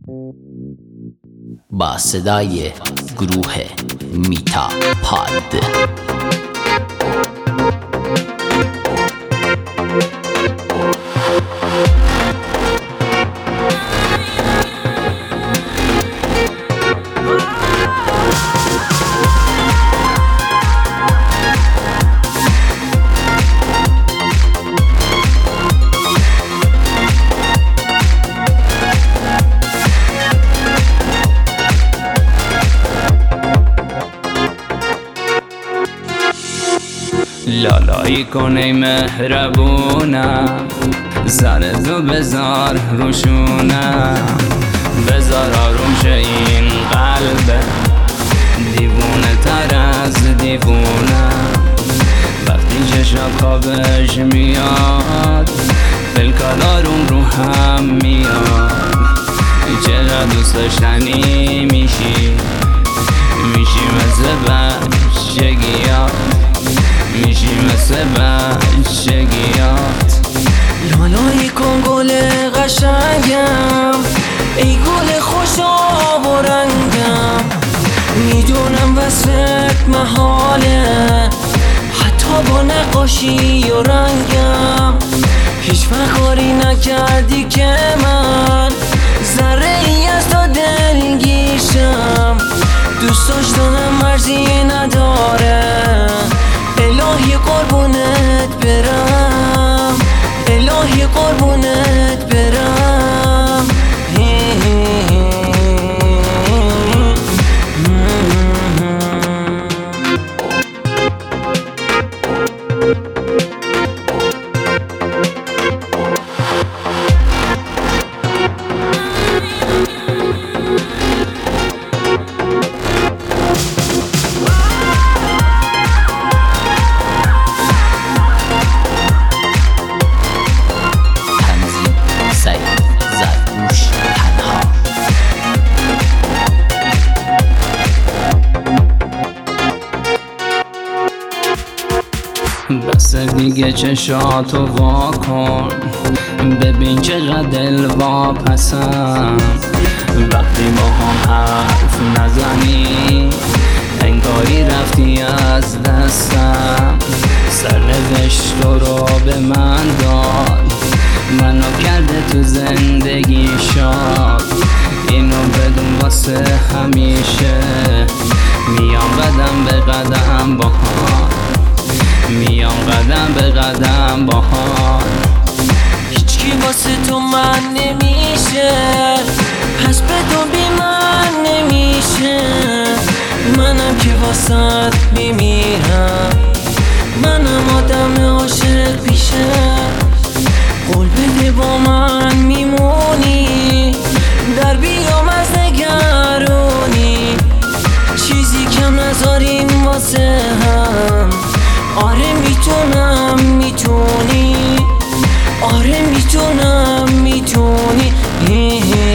با صدای گروه میتا پاد. لالایی کن ای مهربونم، سر تو بذار روشونم، بذار آروم شه این قلبه دیوونه تر از دیوونم. وقتی چشم خوابش میاد فلکال آروم رو هم میاد. چقدر دوست داشتنی میشی مثل بچگیات، میشی مثل بچگیات. لالایی کن گل قشنگم، ای گل خوش آب و رنگم. میدونم وصفت محاله، حتی با نقاشی و رنگم. هیچ وقت کاری نکردی که من ذره ای از تو دلگیرشم. دوست داشتنم مرزی نداره، الهی قربونت برم، الهی قربونت برم. بس دیگه چشاتو وا کن، ببین چقدر دل واپسم. وقتی با هم حرف نزنی انگاری رفتی از دستم. سرنوشت رو به من داد، منو کرده تو زندگی شاد. اینو بدون واسه همیشه، میام قدم به قدم با هم، میام قدم به قدم با هم. هیچکی واسه تو من نمیشه، پس به تو بی من نمیشه. منم که واسه میمیرم، منم آدم عاشق پیشه. قول بده با من میمونی، در بیام از نگرونی. چیزی کم نذاریم واسه هم، آره میتونی، آره میتونی.